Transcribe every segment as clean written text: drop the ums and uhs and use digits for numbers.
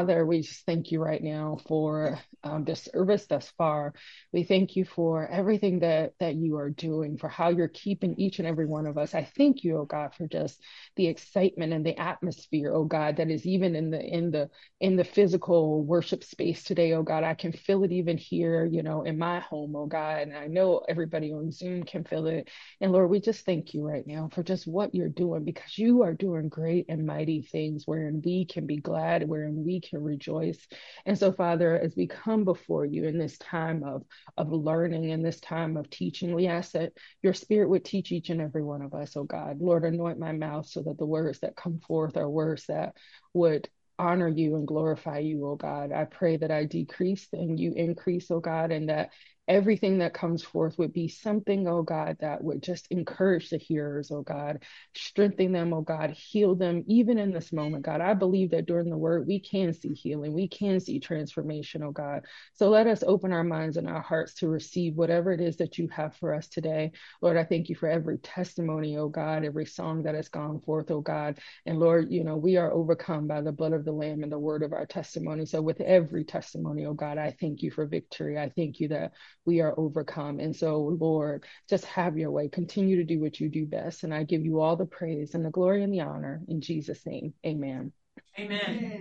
Father, we just thank you right now for this service thus far. We thank you for everything that you are doing, for how you're keeping each and every one of us. I thank you, oh God, for just the excitement and the atmosphere, oh God, that is even in the physical worship space today, oh God. I can feel it even here, in my home, oh God, and I know everybody on Zoom can feel it. And Lord, we just thank you right now for just what you're doing, because you are doing great and mighty things wherein we can be glad, wherein we can rejoice. And so, Father, as we come before you in this time of learning, in this time of teaching, we ask that your spirit would teach each and every one of us, oh God. Lord, anoint my mouth so that the words that come forth are words that would honor you and glorify you, oh God. I pray that I decrease and you increase, oh God, and that everything that comes forth would be something, oh God, that would just encourage the hearers, oh God, strengthen them, oh God, heal them, even in this moment, God. I believe that during the word, we can see healing, we can see transformation, oh God. So let us open our minds and our hearts to receive whatever it is that you have for us today. Lord, I thank you for every testimony, oh God, every song that has gone forth, oh God. And Lord, we are overcome by the blood of the Lamb and the word of our testimony. So with every testimony, oh God, I thank you for victory. I thank you that we are overcome. And so, Lord, just have your way. Continue to do what you do best. And I give you all the praise and the glory and the honor in Jesus' name. Amen. Amen.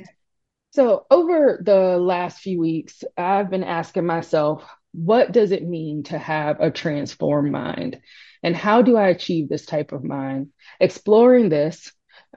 So, over the last few weeks, I've been asking myself, what does it mean to have a transformed mind? And how do I achieve this type of mind? Exploring this,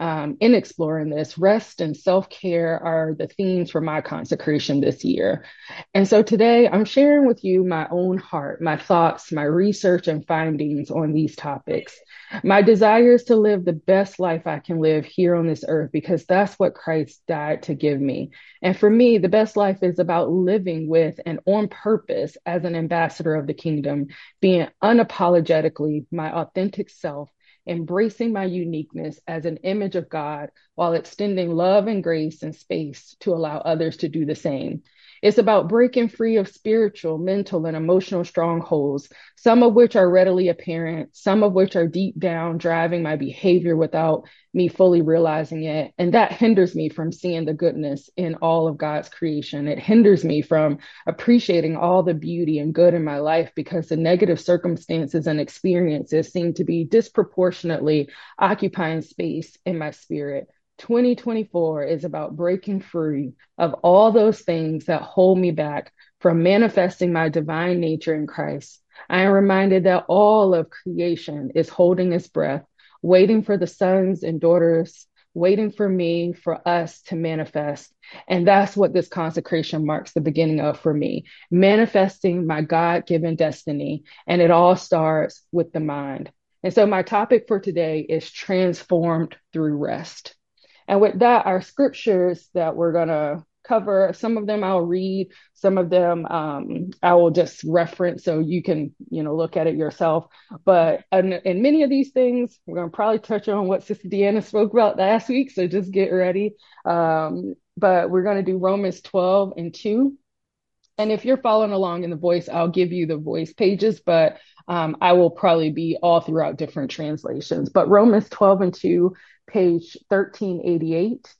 in exploring this, rest and self care are the themes for my consecration this year. And so today I'm sharing with you my own heart, my thoughts, my research, and findings on these topics. My desire is to live the best life I can live here on this earth because that's what Christ died to give me. And for me, the best life is about living with and on purpose as an ambassador of the kingdom, being unapologetically my authentic self, embracing my uniqueness as an image of God while extending love and grace and space to allow others to do the same. It's about breaking free of spiritual, mental, and emotional strongholds, some of which are readily apparent, some of which are deep down driving my behavior without me fully realizing it. And that hinders me from seeing the goodness in all of God's creation. It hinders me from appreciating all the beauty and good in my life because the negative circumstances and experiences seem to be disproportionately occupying space in my spirit. 2024 is about breaking free of all those things that hold me back from manifesting my divine nature in Christ. I am reminded that all of creation is holding its breath, waiting for the sons and daughters, waiting for me, for us to manifest. And that's what this consecration marks the beginning of for me, manifesting my God-given destiny. And it all starts with the mind. And so my topic for today is transformed through rest. And with that, our scriptures that we're going to cover, some of them I'll read, some of them I will just reference so you can, look at it yourself. But in many of these things, we're going to probably touch on what Sister Deanna spoke about last week. So just get ready. But we're going to do Romans 12:2. And if you're following along in the voice, I'll give you the voice pages, but I will probably be all throughout different translations. But Romans 12:2, page 1388.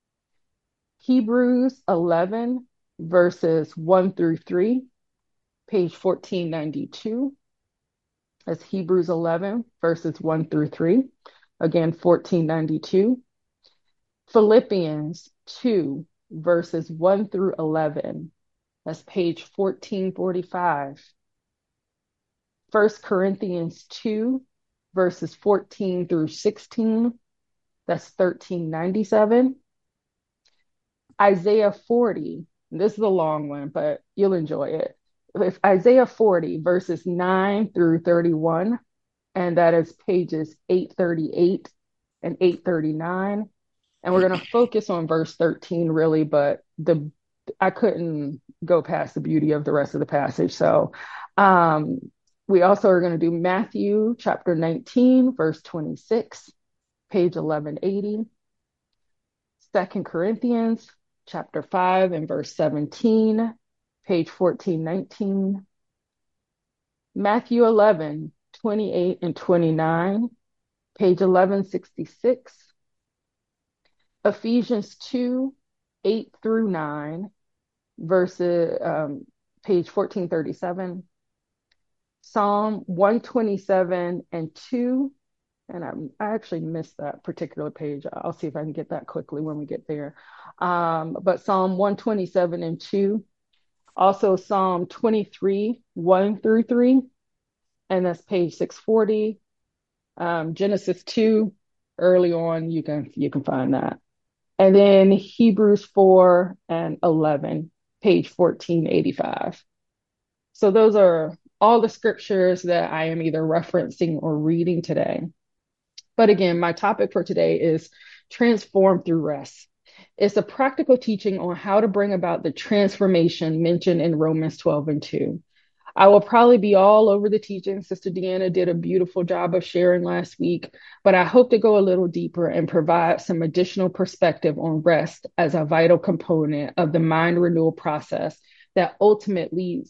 Hebrews 11, verses 1-3, page 1492. That's Hebrews 11, verses 1-3. Again, 1492. Philippians 2, verses 1-11. That's page 1445. 1 Corinthians 2, verses 14-16. That's 1397. Isaiah 40. This is a long one, but you'll enjoy it. It's Isaiah 40, verses 9-31. And that is pages 838 and 839. And we're going to focus on verse 13, really, but I couldn't go past the beauty of the rest of the passage. So we also are going to do Matthew chapter 19, verse 26, page 1180. 2 Corinthians chapter 5 and verse 17, page 1419. Matthew 11, 28 and 29, page 1166. Ephesians 2, 8 through 9, verses page 1437, Psalm 127 and 2. And I actually missed that particular page. I'll see if I can get that quickly when we get there. But Psalm 127 and 2, also Psalm 23, 1 through 3, and that's page 640. Genesis 2, early on, you can find that. And then Hebrews 4 and 11, page 1485. So those are all the scriptures that I am either referencing or reading today. But again, my topic for today is transform through rest. It's a practical teaching on how to bring about the transformation mentioned in Romans 12 and 2. I will probably be all over the teaching. Sister Deanna did a beautiful job of sharing last week, but I hope to go a little deeper and provide some additional perspective on rest as a vital component of the mind renewal process that ultimately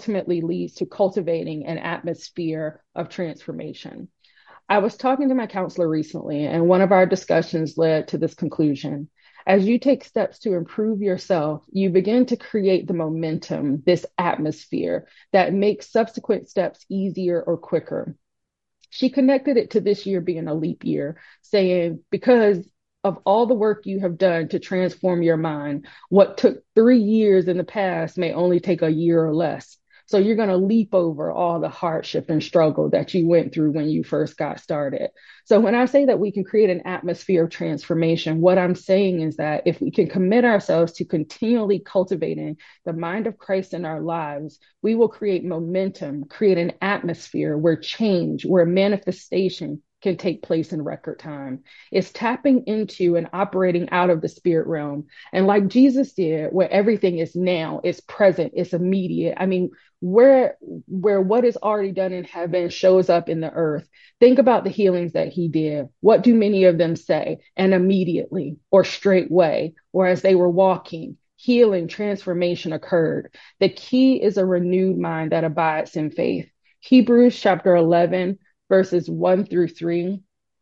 leads to cultivating an atmosphere of transformation. I was talking to my counselor recently, and one of our discussions led to this conclusion. As you take steps to improve yourself, you begin to create the momentum, this atmosphere that makes subsequent steps easier or quicker. She connected it to this year being a leap year, saying, because of all the work you have done to transform your mind, what took 3 years in the past may only take a year or less. So you're going to leap over all the hardship and struggle that you went through when you first got started. So when I say that we can create an atmosphere of transformation, what I'm saying is that if we can commit ourselves to continually cultivating the mind of Christ in our lives, we will create momentum, create an atmosphere where change, where manifestation can take place in record time. It's tapping into and operating out of the spirit realm. And like Jesus did, where everything is now, it's present, it's immediate. I mean, where what is already done in heaven shows up in the earth. Think about the healings that he did. What do many of them say? And immediately, or straightway, or as they were walking, healing, transformation occurred. The key is a renewed mind that abides in faith. Hebrews chapter 11, verses 1 through 3.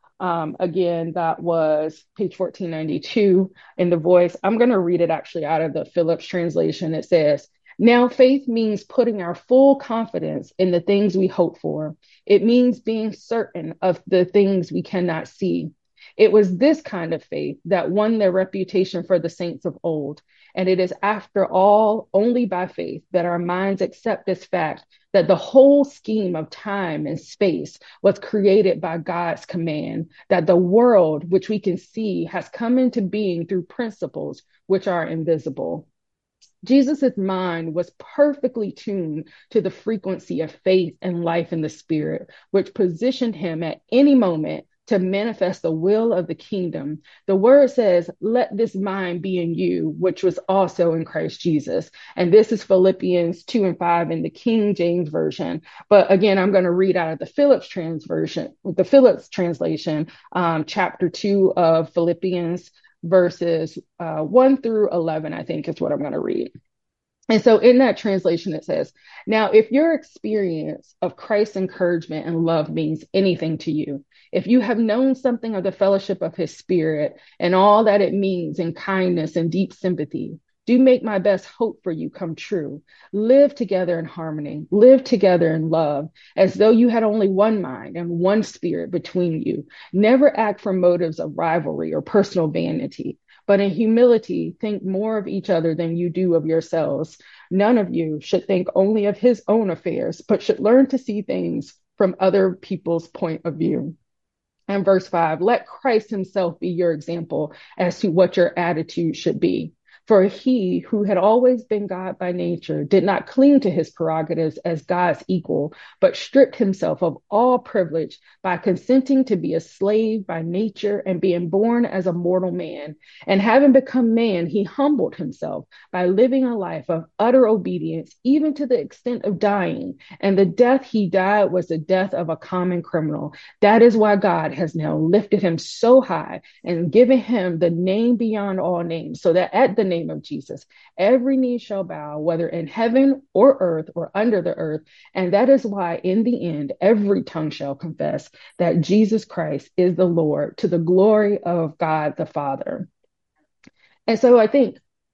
Again, that was page 1492 in the Voice. I'm going to read it actually out of the Phillips translation. It says, now faith means putting our full confidence in the things we hope for. It means being certain of the things we cannot see. It was this kind of faith that won their reputation for the saints of old. And it is, after all, only by faith that our minds accept this fact that the whole scheme of time and space was created by God's command, that the world which we can see has come into being through principles which are invisible. Jesus' mind was perfectly tuned to the frequency of faith and life in the spirit, which positioned him at any moment to manifest the will of the kingdom. The word says, let this mind be in you, which was also in Christ Jesus. And this is Philippians 2 and 5 in the King James Version. But again, I'm going to read out of the Phillips translation, chapter 2 of Philippians, verses 1 through 11, I think is what I'm going to read. And so in that translation, it says, now, if your experience of Christ's encouragement and love means anything to you, if you have known something of the fellowship of his spirit and all that it means in kindness and deep sympathy, do make my best hope for you come true. Live together in harmony, live together in love, as though you had only one mind and one spirit between you. Never act from motives of rivalry or personal vanity, but in humility, think more of each other than you do of yourselves. None of you should think only of his own affairs, but should learn to see things from other people's point of view. And verse 5, let Christ himself be your example as to what your attitude should be. For he, who had always been God by nature, did not cling to his prerogatives as God's equal, but stripped himself of all privilege by consenting to be a slave by nature and being born as a mortal man. And having become man, he humbled himself by living a life of utter obedience, even to the extent of dying. And the death he died was the death of a common criminal. That is why God has now lifted him so high and given him the name beyond all names, so that at the name of Jesus, every knee shall bow, whether in heaven or earth or under the earth. And that is why in the end, every tongue shall confess that Jesus Christ is the Lord, to the glory of God the Father. And so I think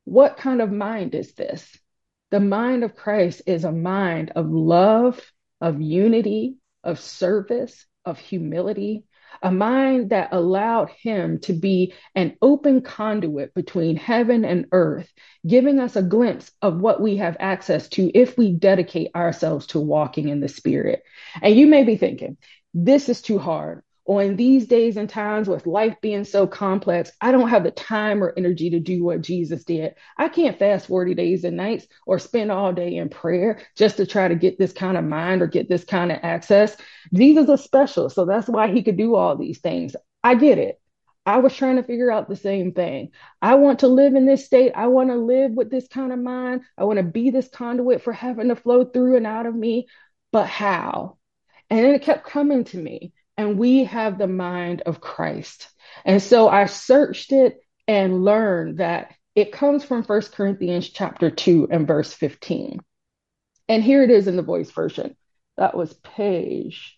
What kind of mind is this? The mind of Christ is a mind of love, of unity, of service, of humility, a mind that allowed him to be an open conduit between heaven and earth, giving us a glimpse of what we have access to if we dedicate ourselves to walking in the Spirit. And you may be thinking, this is too hard. Or in these days and times with life being so complex, I don't have the time or energy to do what Jesus did. I can't fast 40 days and nights or spend all day in prayer just to try to get this kind of mind or get this kind of access. Jesus is special. So that's why he could do all these things. I get it. I was trying to figure out the same thing. I want to live in this state. I want to live with this kind of mind. I want to be this conduit for heaven to flow through and out of me. But how? And then it kept coming to me. And we have the mind of Christ. And so I searched it and learned that it comes from 1 Corinthians chapter 2 and verse 15. And here it is in the Voice version. That was page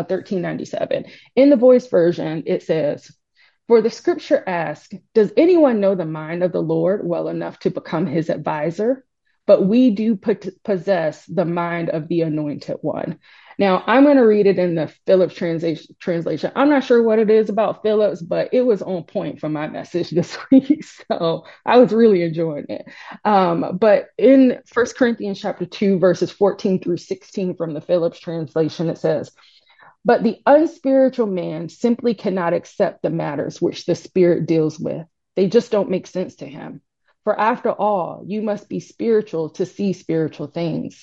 1397. In the Voice version, it says, for the scripture asks, does anyone know the mind of the Lord well enough to become his advisor? But we do possess the mind of the anointed one. Now, I'm going to read it in the Phillips translation. I'm not sure what it is about Phillips, but it was on point for my message this week. So I was really enjoying it. But in 1 Corinthians chapter 2, verses 14 through 16 from the Phillips translation, it says, but the unspiritual man simply cannot accept the matters which the Spirit deals with. They just don't make sense to him. For after all, you must be spiritual to see spiritual things.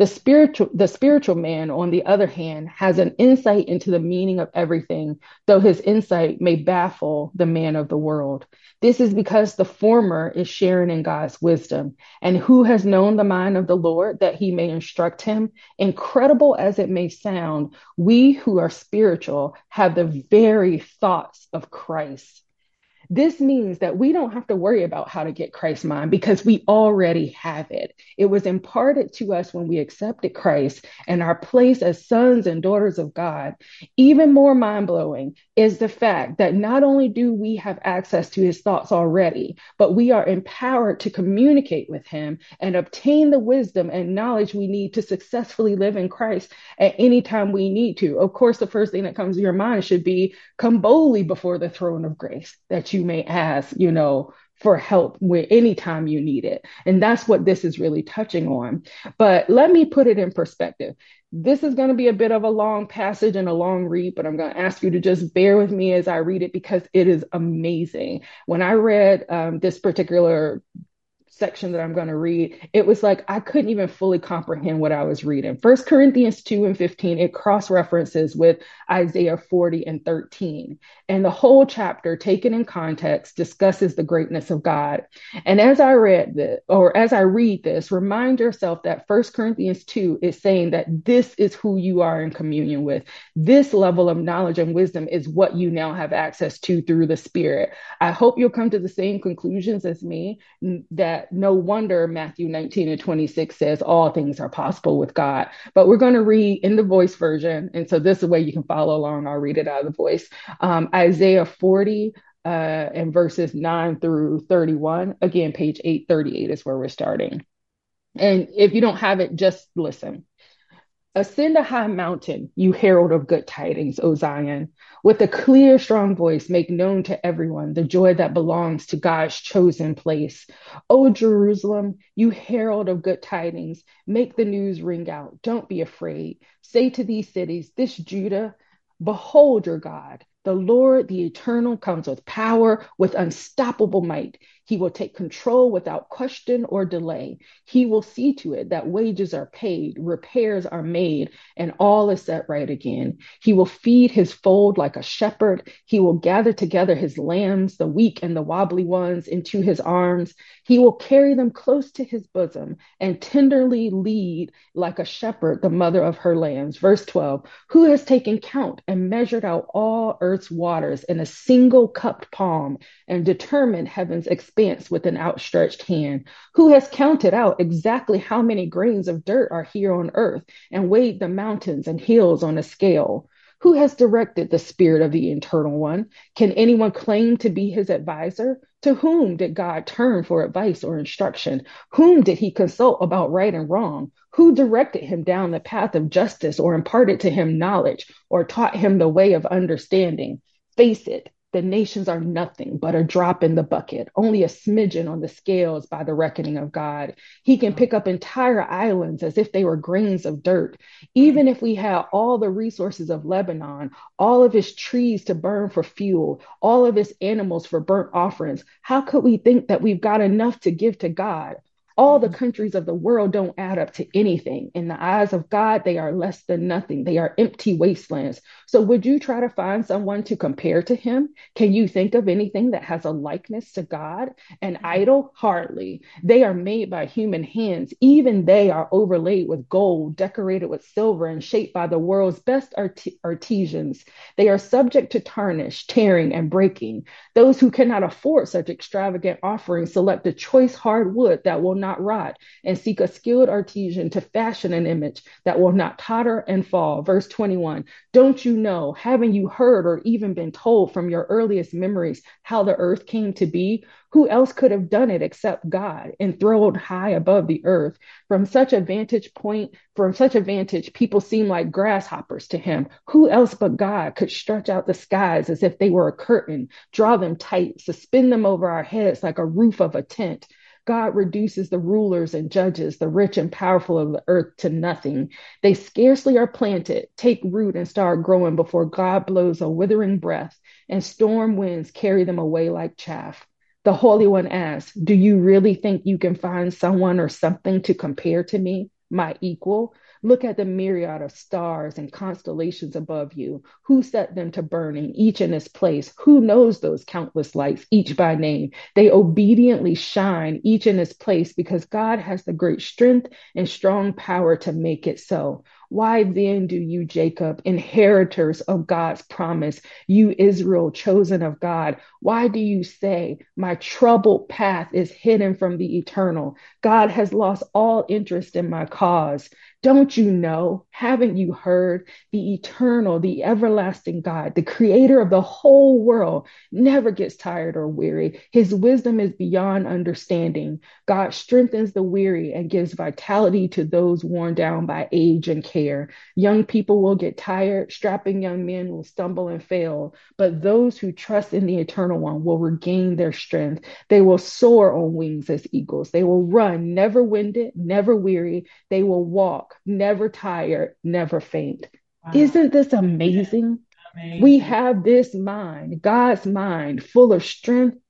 The spiritual man, on the other hand, has an insight into the meaning of everything, though his insight may baffle the man of the world. This is because the former is sharing in God's wisdom. And who has known the mind of the Lord that he may instruct him? Incredible as it may sound, we who are spiritual have the very thoughts of Christ. This means that we don't have to worry about how to get Christ's mind because we already have it. It was imparted to us when we accepted Christ and our place as sons and daughters of God. Even more mind blowing is the fact that not only do we have access to his thoughts already, but we are empowered to communicate with him and obtain the wisdom and knowledge we need to successfully live in Christ at any time we need to. Of course, the first thing that comes to your mind should be come boldly before the throne of grace that you may ask, for help with any time you need it. And that's what this is really touching on. But let me put it in perspective. This is going to be a bit of a long passage and a long read, but I'm going to ask you to just bear with me as I read it because it is amazing. When I read this particular section that I'm going to read, it was like I couldn't even fully comprehend what I was reading. 1 Corinthians 2 and 15, it cross-references with Isaiah 40 and 13. And the whole chapter, taken in context, discusses the greatness of God. And as I read this, or as I read this, remind yourself that 1 Corinthians 2 is saying that this is who you are in communion with. This level of knowledge and wisdom is what you now have access to through the Spirit. I hope you'll come to the same conclusions as me, that no wonder Matthew 19 and 26 says all things are possible with God. But we're going to read in the Voice version. And so this is the way you can follow along. I'll read it out of the Voice. Isaiah 40 and verses 9 through 31. Again, page 838 is where we're starting. And if you don't have it, just listen. Ascend a high mountain, you herald of good tidings, O Zion. With a clear, strong voice, make known to everyone the joy that belongs to God's chosen place. O Jerusalem, you herald of good tidings, make the news ring out. Don't be afraid. Say to these cities, this Judah, behold your God. The Lord, the eternal, comes with power, with unstoppable might. He will take control without question or delay. He will see to it that wages are paid, repairs are made, and all is set right again. He will feed his fold like a shepherd. He will gather together his lambs, the weak and the wobbly ones, into his arms. He will carry them close to his bosom and tenderly lead like a shepherd the mother of her lambs. Verse 12, who has taken count and measured out all earth's waters in a single cupped palm and determined heaven's expanse with an outstretched hand? Who has counted out exactly how many grains of dirt are here on earth and weighed the mountains and hills on a scale? Who has directed the Spirit of the Eternal One? Can anyone claim to be his advisor? To whom did God turn for advice or instruction? Whom did he consult about right and wrong? Who directed him down the path of justice or imparted to him knowledge or taught him the way of understanding? Face it, the nations are nothing but a drop in the bucket, only a smidgen on the scales by the reckoning of God. He can pick up entire islands as if they were grains of dirt. Even if we had all the resources of Lebanon, all of his trees to burn for fuel, all of his animals for burnt offerings, how could we think that we've got enough to give to God? All the countries of the world don't add up to anything. In the eyes of God, they are less than nothing. They are empty wastelands. So, would you try to find someone to compare to him? Can you think of anything that has a likeness to God? An idol? Hardly. They are made by human hands. Even they are overlaid with gold, decorated with silver, and shaped by the world's best artisans. They are subject to tarnish, tearing, and breaking. Those who cannot afford such extravagant offerings select a choice hard wood that will not rot and seek a skilled artisan to fashion an image that will not totter and fall. Verse 21. Don't you know, haven't you heard or even been told from your earliest memories how the earth came to be? Who else could have done it except God, enthroned high above the earth? From such a vantage, people seem like grasshoppers to him. Who else but God could stretch out the skies as if they were a curtain, draw them tight, suspend them over our heads like a roof of a tent? God reduces the rulers and judges, the rich and powerful of the earth to nothing. They scarcely are planted, take root, and start growing before God blows a withering breath, and storm winds carry them away like chaff. The Holy One asks, do you really think you can find someone or something to compare to me, my equal? Look at the myriad of stars and constellations above you. Who set them to burning, each in its place? Who knows those countless lights, each by name? They obediently shine, each in its place, because God has the great strength and strong power to make it so. Why then do you, Jacob, inheritors of God's promise, you, Israel, chosen of God, why do you say, my troubled path is hidden from the eternal? God has lost all interest in my cause. Don't you know? Haven't you heard? The eternal, the everlasting God, the creator of the whole world, never gets tired or weary. His wisdom is beyond understanding. God strengthens the weary and gives vitality to those worn down by age and care. Young people will get tired, strapping young men will stumble and fail, but those who trust in the eternal one will regain their strength. They will soar on wings as eagles. They will run, never winded, never weary. They will walk, never tired, never faint. Wow. Isn't this Yeah, amazing? We amazing. have this mind, God's mind, full of strength,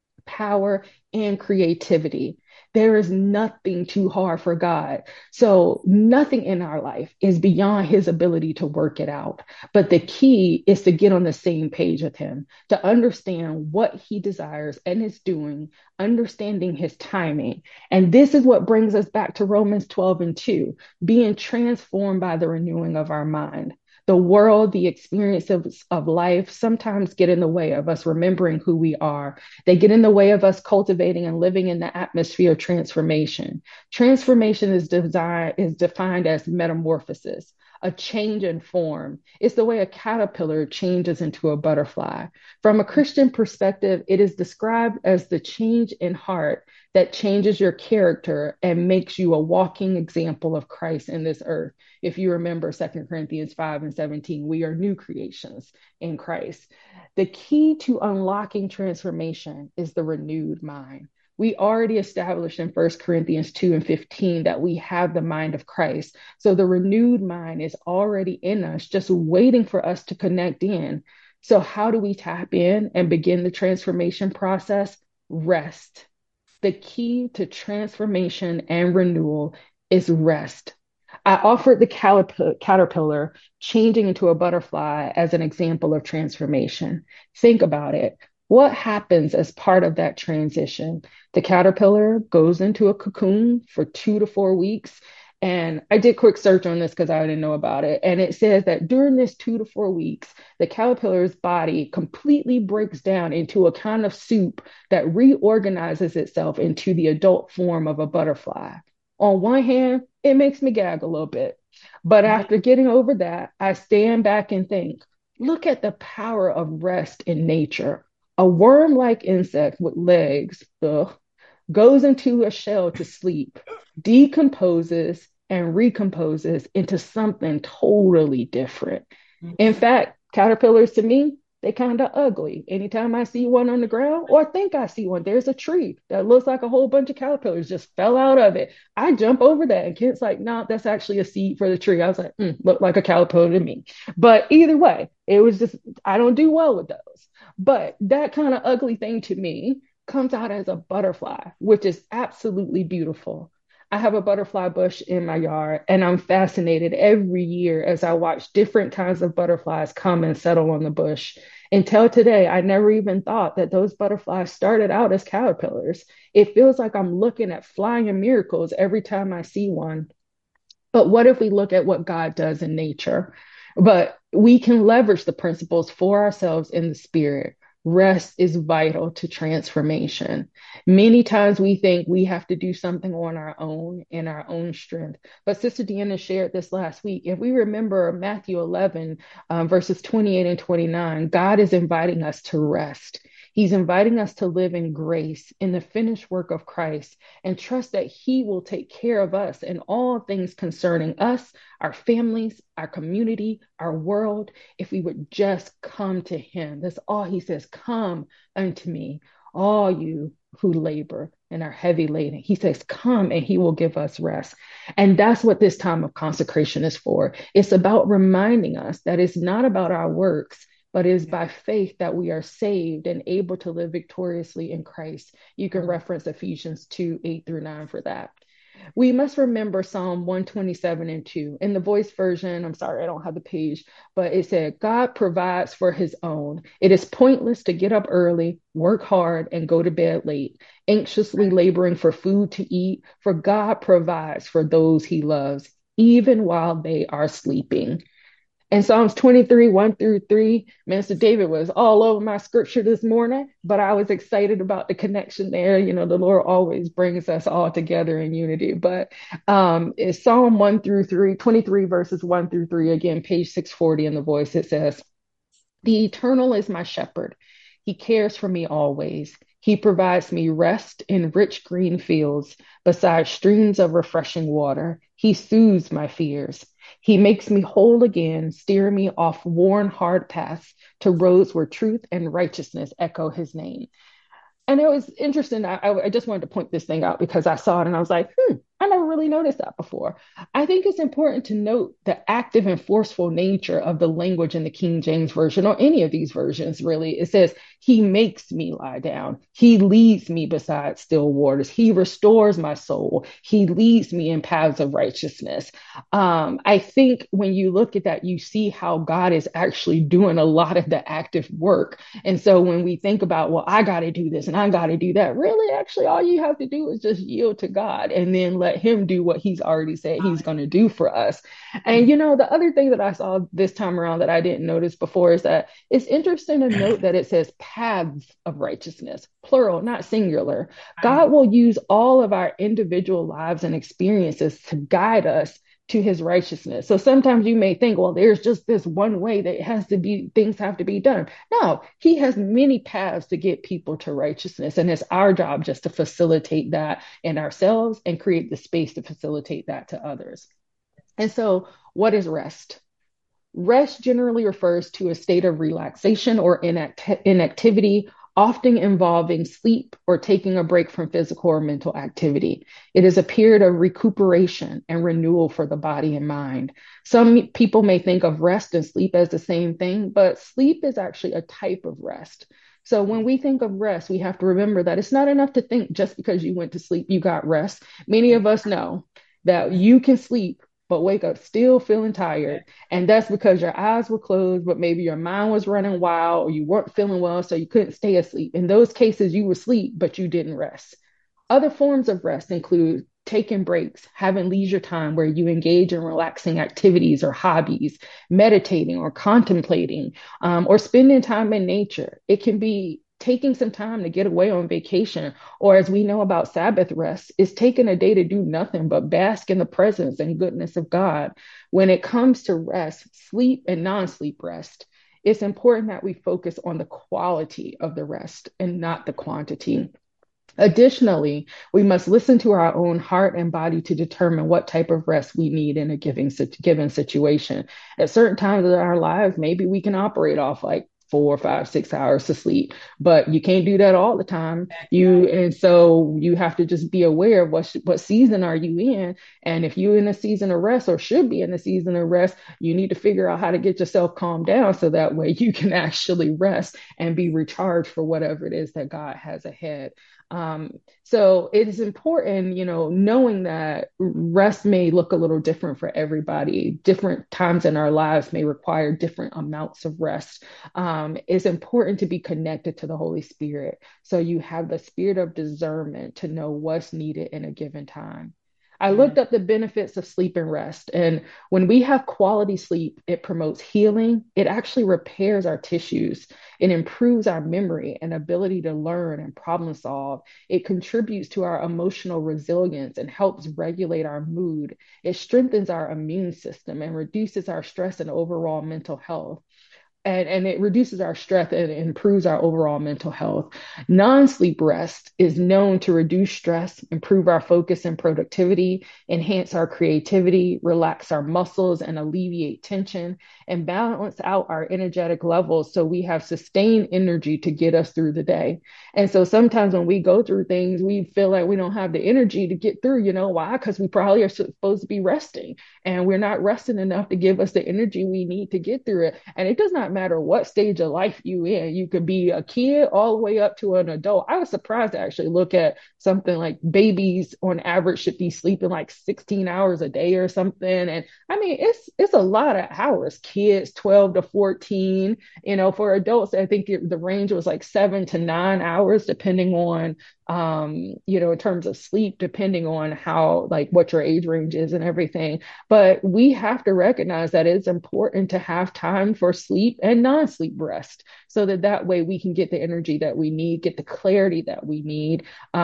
power, and creativity. There is nothing too hard for God. So nothing in our life is beyond his ability to work it out. But the key is to get on the same page with him, to understand what he desires and is doing, understanding his timing. And this is what brings us back to Romans 12 and 2, being transformed by the renewing of our mind. The world, the experiences of life sometimes get in the way of us remembering who we are. They get in the way of us cultivating and living in the atmosphere of transformation. Transformation is defined as metamorphosis, a change in form. It's the way a caterpillar changes into a butterfly. From a Christian perspective, it is described as the change in heart that changes your character and makes you a walking example of Christ in this earth. If you remember 2 Corinthians 5 and 17, we are new creations in Christ. The key to unlocking transformation is the renewed mind. We already established in 1 Corinthians 2 and 15 that we have the mind of Christ. So the renewed mind is already in us, just waiting for us to connect in. So, how do we tap in and begin the transformation process? Rest. The key to transformation and renewal is rest. I offered the caterpillar changing into a butterfly as an example of transformation. Think about it. What happens as part of that transition? The caterpillar goes into a cocoon for 2 to 4 weeks. And I did quick search on this because I didn't know about it. And it says that during this 2 to 4 weeks, the caterpillar's body completely breaks down into a kind of soup that reorganizes itself into the adult form of a butterfly. On one hand, it makes me gag a little bit. But after getting over that, I stand back and think, look at the power of rest in nature. A worm like insect with legs, ugh, goes into a shell to sleep, decomposes, and recomposes into something totally different. In fact, caterpillars to me, they kind of ugly. Anytime I see one on the ground or think I see one, there's a tree that looks like a whole bunch of caterpillars just fell out of it. I jump over that and Kent's like, no, that's actually a seed for the tree. I was like, look like a caterpillar to me. But either way, it was just, I don't do well with those. But that kind of ugly thing to me comes out as a butterfly, which is absolutely beautiful. I have a butterfly bush in my yard, and I'm fascinated every year as I watch different kinds of butterflies come and settle on the bush. Until today, I never even thought that those butterflies started out as caterpillars. It feels like I'm looking at flying miracles every time I see one. But what if we look at what God does in nature? But we can leverage the principles for ourselves in the spirit. Rest is vital to transformation. Many times we think we have to do something on our own in our own strength. But Sister Deanna shared this last week. If we remember Matthew 11, verses 28 and 29, God is inviting us to rest. He's inviting us to live in grace in the finished work of Christ and trust that He will take care of us in all things concerning us, our families, our community, our world, if we would just come to Him. That's all He says. Come unto me, all you who labor and are heavy laden. He says, come and He will give us rest. And that's what this time of consecration is for. It's about reminding us that it's not about our works, but it is by faith that we are saved and able to live victoriously in Christ. You can reference Ephesians 2, 8 through 9 for that. We must remember Psalm 127 and 2. In the voice version, I'm sorry, I don't have the page, but it said, God provides for His own. It is pointless to get up early, work hard, and go to bed late, anxiously laboring for food to eat, for God provides for those He loves, even while they are sleeping. And Psalms 23, 1 through 3, Minister David was all over my scripture this morning, but I was excited about the connection there. You know, the Lord always brings us all together in unity. But it's Psalm 1 through 3, 23 verses 1 through 3, again, page 640 in the voice. It says, the Eternal is my shepherd. He cares for me always. He provides me rest in rich green fields beside streams of refreshing water. He soothes my fears. He makes me whole again, steering me off worn, hard paths to roads where truth and righteousness echo His name. And it was interesting. I just wanted to point this thing out because I saw it and I was like, I never really noticed that before. I think it's important to note the active and forceful nature of the language in the King James Version or any of these versions, really. It says, He makes me lie down. He leads me beside still waters. He restores my soul. He leads me in paths of righteousness. I think when you look at that, you see how God is actually doing a lot of the active work. And so when we think about, well, I got to do this and I got to do that, really, actually, all you have to do is just yield to God and then let Him do what He's already said He's going to do for us. And, you know, the other thing that I saw this time around that I didn't notice before is that it's interesting to note that it says paths of righteousness, plural, not singular. God will use all of our individual lives and experiences to guide us to His righteousness. So sometimes you may think, well, there's just this one way that it has to be, things have to be done. No, He has many paths to get people to righteousness. And it's our job just to facilitate that in ourselves and create the space to facilitate that to others. And so what is rest? Rest generally refers to a state of relaxation or inactivity, often involving sleep or taking a break from physical or mental activity. It is a period of recuperation and renewal for the body and mind. Some people may think of rest and sleep as the same thing, but sleep is actually a type of rest. So when we think of rest, we have to remember that it's not enough to think just because you went to sleep, you got rest. Many of us know that you can sleep but wake up still feeling tired. And that's because your eyes were closed, but maybe your mind was running wild or you weren't feeling well, so you couldn't stay asleep. In those cases, you were asleep, but you didn't rest. Other forms of rest include taking breaks, having leisure time where you engage in relaxing activities or hobbies, meditating or contemplating, or spending time in nature. It can be taking some time to get away on vacation, or as we know about Sabbath rest, is taking a day to do nothing but bask in the presence and goodness of God. When it comes to rest, sleep and non-sleep rest, it's important that we focus on the quality of the rest and not the quantity. Additionally, we must listen to our own heart and body to determine what type of rest we need in a given situation. At certain times in our lives, maybe we can operate off like 4, 5, 6 hours to sleep, but you can't do that all the time. And so you have to just be aware of what season are you in, and if you're in a season of rest or should be in a season of rest, you need to figure out how to get yourself calmed down so that way you can actually rest and be recharged for whatever it is that God has ahead. So it is important, knowing that rest may look a little different for everybody. Different times in our lives may require different amounts of rest. It's important to be connected to the Holy Spirit, so you have the spirit of discernment to know what's needed in a given time. I looked up the benefits of sleep and rest. And when we have quality sleep, it promotes healing. It actually repairs our tissues. It improves our memory and ability to learn and problem solve. It contributes to our emotional resilience and helps regulate our mood. It strengthens our immune system and reduces our stress and overall mental health. And it reduces our stress and improves our overall mental health. Non-sleep rest is known to reduce stress, improve our focus and productivity, enhance our creativity, relax our muscles, and alleviate tension, and balance out our energetic levels so we have sustained energy to get us through the day. And so sometimes when we go through things, we feel like we don't have the energy to get through. You know why? Because we probably are supposed to be resting, and we're not resting enough to give us the energy we need to get through it. And it does not matter what stage of life you in. You could be a kid all the way up to an adult. I was surprised to actually look at something like babies on average should be sleeping like 16 hours a day or something. And I mean, it's a lot of hours. Kids 12 to 14, for adults, I think the range was like 7 to 9 hours, depending on in terms of sleep, depending on how, like, what your age range is and everything. But we have to recognize that it's important to have time for sleep and non-sleep rest, so that way we can get the energy that we need, get the clarity that we need,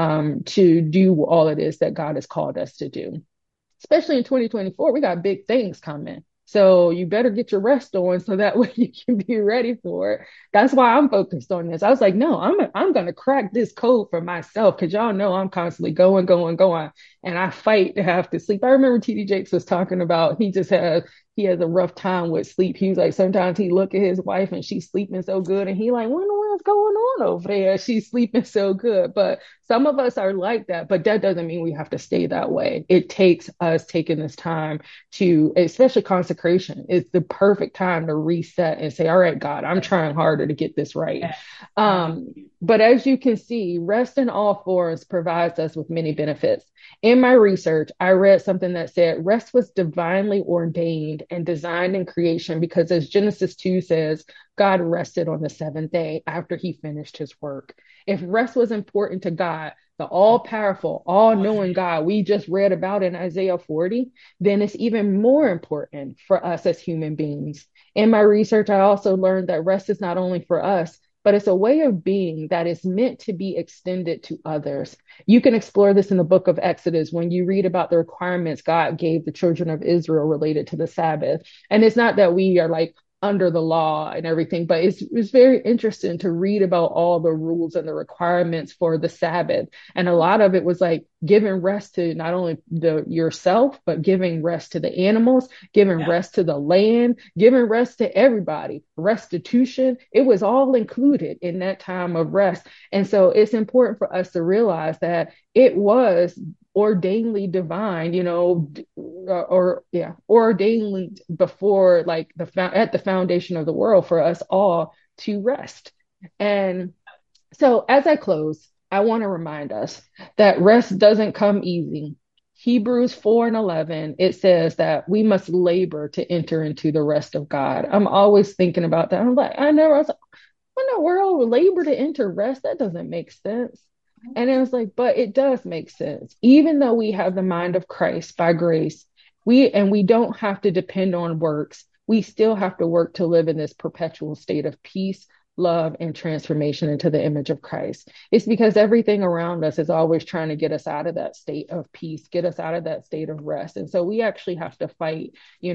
to do all it is that God has called us to do. Especially in 2024, we got big things coming. So you better get your rest on so that way you can be ready for it. That's why I'm focused on this. I was like, no, I'm gonna crack this code for myself, because y'all know I'm constantly going, and I fight to have to sleep. I remember TD Jakes was talking about he has a rough time with sleep. He was like, sometimes he look at his wife and she's sleeping so good, and he like, what in the world's going on over there? She's sleeping so good. But some of us are like that, but that doesn't mean we have to stay that way. It takes us taking this time to, especially consecration, it's the perfect time to reset and say, all right, God, I'm trying harder to get this right. But as you can see, rest in all forms provides us with many benefits. In my research, I read something that said rest was divinely ordained and designed in creation because, as Genesis 2 says, God rested on the seventh day after he finished his work. If rest was important to God, the all-powerful, all-knowing God we just read about in Isaiah 40, then it's even more important for us as human beings. In my research, I also learned that rest is not only for us, but it's a way of being that is meant to be extended to others. You can explore this in the book of Exodus when you read about the requirements God gave the children of Israel related to the Sabbath. And it's not that we are like under the law and everything, but it's very interesting to read about all the rules and the requirements for the Sabbath. And a lot of it was like giving rest to not only yourself, but giving rest to the animals, giving rest to the land, giving rest to everybody, restitution. It was all included in that time of rest. And so it's important for us to realize that it was ordainedly divine, ordainedly before, like, at the foundation of the world for us all to rest. And so as I close, I want to remind us that rest doesn't come easy. Hebrews 4:11, it says that we must labor to enter into the rest of God. I'm always thinking about that. I'm like, I was like, what in the world, labor to enter rest? That doesn't make sense. And it was like, but it does make sense. Even though we have the mind of Christ by grace, we don't have to depend on works. We still have to work to live in this perpetual state of peace, love, and transformation into the image of Christ. It's because everything around us is always trying to get us out of that state of peace, get us out of that state of rest. And so we actually have to fight,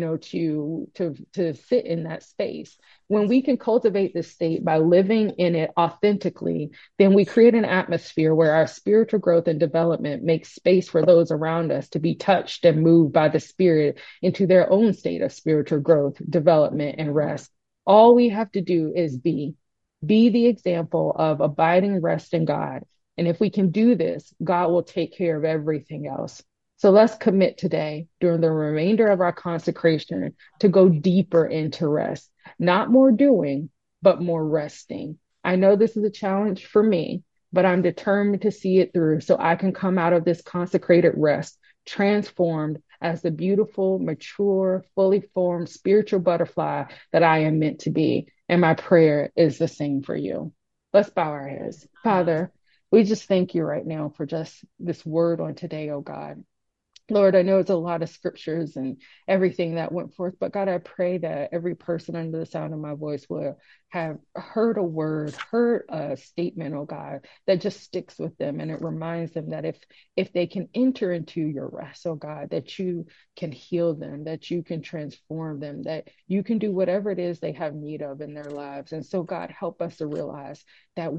to sit in that space. When we can cultivate this state by living in it authentically, then we create an atmosphere where our spiritual growth and development makes space for those around us to be touched and moved by the Spirit into their own state of spiritual growth, development, and rest. All we have to do is be the example of abiding rest in God. And if we can do this, God will take care of everything else. So let's commit today during the remainder of our consecration to go deeper into rest, not more doing, but more resting. I know this is a challenge for me, but I'm determined to see it through so I can come out of this consecrated rest transformed as the beautiful, mature, fully formed spiritual butterfly that I am meant to be. And my prayer is the same for you. Let's bow our heads. Father, we just thank you right now for just this word on today, oh God. Lord, I know it's a lot of scriptures and everything that went forth, but God, I pray that every person under the sound of my voice will have heard a word, heard a statement, oh God, that just sticks with them. And it reminds them that if they can enter into your rest, oh God, that you can heal them, that you can transform them, that you can do whatever it is they have need of in their lives. And so, God, help us to realize that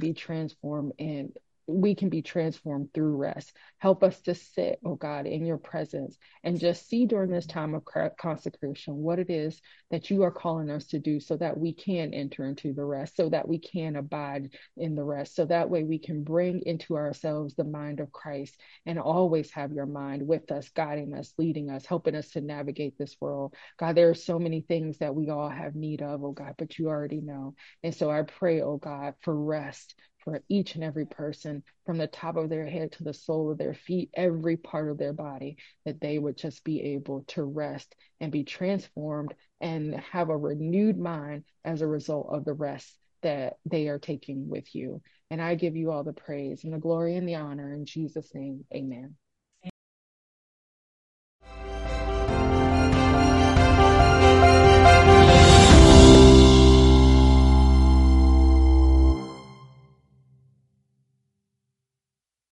we can be transformed through rest. Help us to sit, oh God, in your presence and just see during this time of consecration what it is that you are calling us to do so that we can enter into the rest, so that we can abide in the rest, so that way we can bring into ourselves the mind of Christ and always have your mind with us, guiding us, leading us, helping us to navigate this world. God, there are so many things that we all have need of, oh God, but you already know. And so I pray, oh God, for rest for each and every person from the top of their head to the sole of their feet, every part of their body, that they would just be able to rest and be transformed and have a renewed mind as a result of the rest that they are taking with you. And I give you all the praise and the glory and the honor in Jesus' name. Amen.